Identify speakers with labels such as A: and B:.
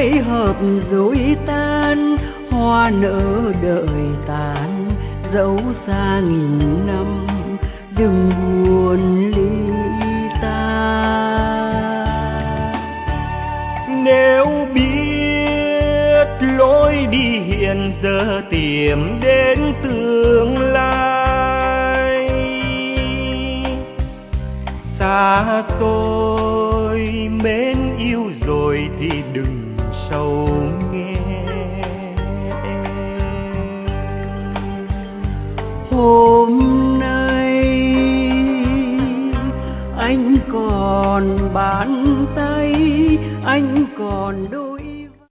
A: nay hợp rồi tan, hoa nở đợi tàn, dẫu xa nghìn năm đừng buồn ly ta.
B: Nếu biết lối đi hiện giờ tìm đến tương lai, xa tôi mến yêu rồi thì đừng sầu nghe.
A: Hôm nay anh còn bàn tay, anh còn đôi